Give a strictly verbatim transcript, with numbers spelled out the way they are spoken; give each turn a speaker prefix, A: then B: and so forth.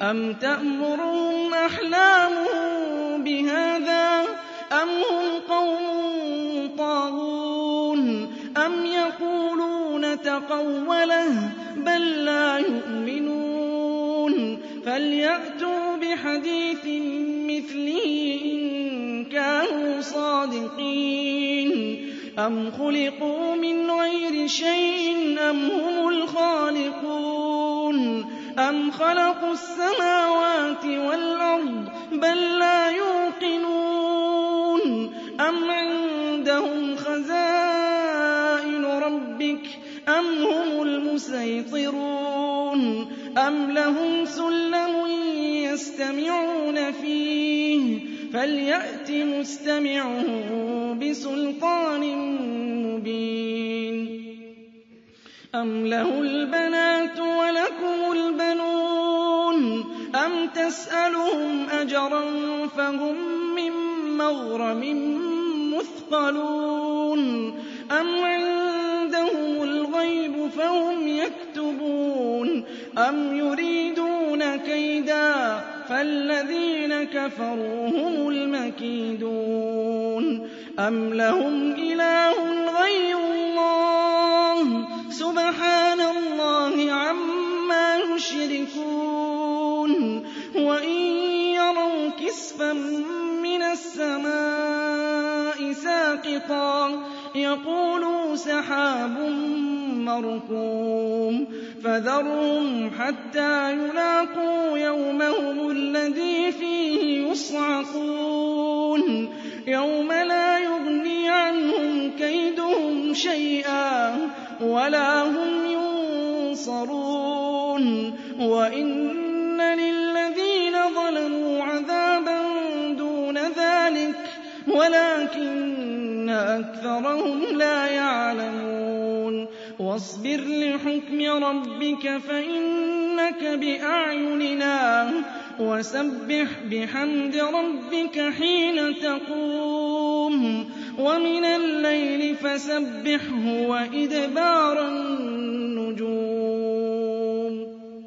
A: أَمْ تَأْمُرُهُمْ أَحْلَامُهُم بِهَٰذَا أَمْ هُمْ قَوْمٌ طَاغُونَ أَمْ يَقُولُونَ تَقَوَّلَهُ بَل لَّا يُؤْمِنُونَ فَلْيَأْتُوا بِحَدِيثٍ مِّثْلِهِ إِن كَانُوا صَادِقِينَ أَمْ خُلِقُوا مِنْ غَيْرِ شَيْءٍ أَمْ هُمُ الْخَالِقُونَ أَمْ خَلَقُوا السَّمَاوَاتِ وَالْأَرْضَ بَل لَّا يُوقِنُونَ أَمْ عِندَهُمْ خَزَائِنُ رَبِّكَ أَمْ هُمُ الْمُصَيْطِرُونَ أَمْ لَهُمْ سُلَّمٌ يَسْتَمِعُونَ فِيهِ فَلْيَأْتِ مُسْتَمِعُهُم بِسُلْطَانٍ مُّبِينٍ أَمْ لَهُ الْبَنَاتُ وَلَكُمُ الْبَنُونَ أَمْ تَسْأَلُهُمْ أَجْرًا فَهُم مِّن مَّغْرَمٍ مُّثْقَلُونَ أَمْ عِندَهُمُ الْغَيْبُ فَهُمْ يَكْتُبُونَ أَمْ يُرِيدُونَ كَيْدًا فَالَّذِينَ كَفَرُوا هُمُ الْمَكِيدُونَ أَمْ لَهُمْ إِلَٰهٌ غَيْرُ اللَّهِ سُبْحَانَ اللَّهِ عَمَّا يُشْرِكُونَ وَإِن يَرَوْا كِسْفًا مِّنَ السَّمَاءِ سَاقِطًا يَقُولُوا سَحَابٌ مَّرْكُومٌ فَذَرْهُمْ حَتَّىٰ يُلَاقُوا يَوْمَهُمُ الَّذِي فِيهِ يُصْعَقُونَ يَوْمَ لَا يُغْنِي عَنْهُمْ كَيْدُهُمْ شَيْئًا وَلَا هُمْ يُنصَرُونَ وَإِنَّ لِلَّذِينَ ظَلَمُوا عَذَابًا دُونَ ذَٰلِكَ وَلَٰكِنَّ أَكْثَرَهُمْ لَا يَعْلَمُونَ وَاصْبِرْ لِحُكْمِ رَبِّكَ فَإِنَّكَ بِأَعْيُنِنَا وَسَبِّحْ بِحَمْدِ رَبِّكَ حِينَ تَقُومُ وَمِنَ اللَّيْلِ فَسَبِّحْهُ وَإِدْبَارَ